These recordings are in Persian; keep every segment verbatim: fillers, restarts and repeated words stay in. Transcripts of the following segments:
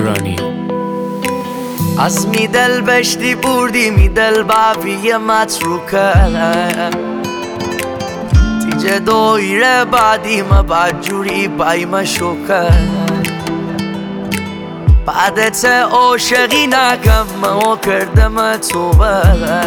ایرانی. از می دل بشتی بردی می دل باوی متروکه تیجه دویره بعدی ما بدجوری بای ما شوکه بعدت عاشقی نکم ما کردم توبه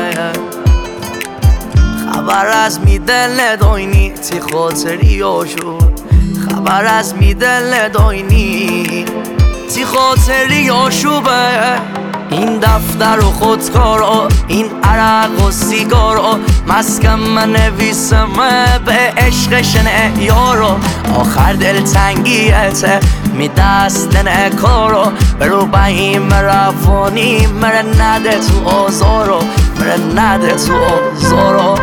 خبر از می دل ندوینی تی خاطری آشو خبر از می دل ندوینی تی خاطری آشوبه این دفتر و خودکارا این عرق و سیگارا مسکن من نویسم به عشق شنه یارا آخر دلتنگیته می دست نه کارا برو با این مرفانی مره نده تو آزارا مره نده تو آزارا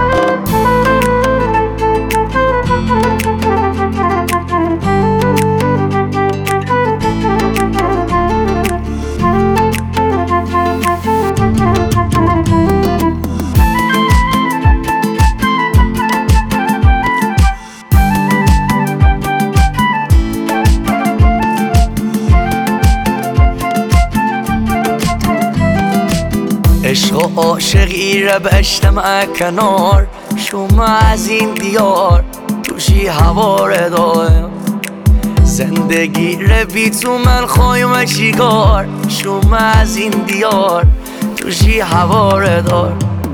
عشق و عاشقی رو بشتم کنار شما از این دیار توشی هواره دایم زندگی رو بی تو من خواهیم چیکار شما از این دیار توشی هواره دار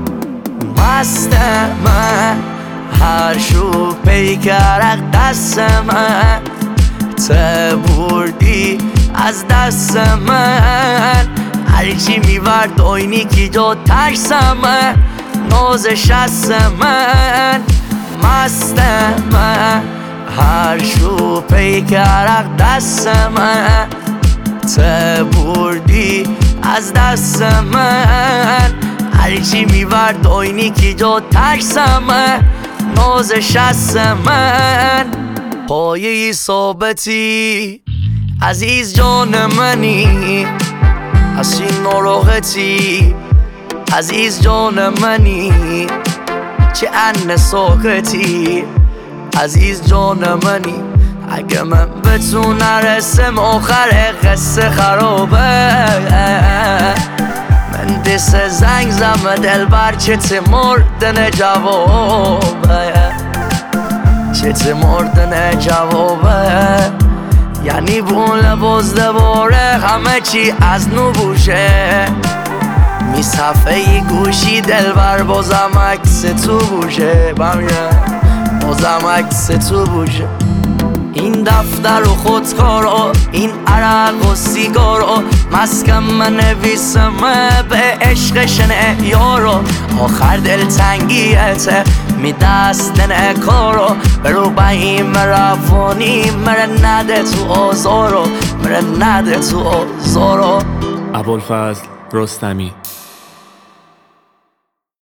مستم من هر شو پیکرق دست من ته بردی از دست من هرچی میورد آینی کی جا ترسم من نازش هست من مستم من هر شو پیکرق دست من ته بردی از دست من هرچی میورد آینی کی جا ترسم من نازش هست من پایه ثابتی عزیز جان منی از این ناراحتی عزیز جان منی چه ان ساکتی عزیز جان منی اگه من به تو نرسم آخر قصه خرابه من دست زنگ زم دل بر چه مردن جوابه چه مردن جوابه یعنی بون لباز دوباره همه چی از نو بوشه می صفحه گوشی دل بر بازم عکس تو بوشه بازم عکس تو بوشه این دفتر و خودکارا این عرق و سیگارا مسکن من نویسم به عشق شنه یارا آخر دلتنگیته می دست نه کارا برو با این مرفانی مره نده تو آزارا مره نده تو آزارا ابوالفضل رستمی.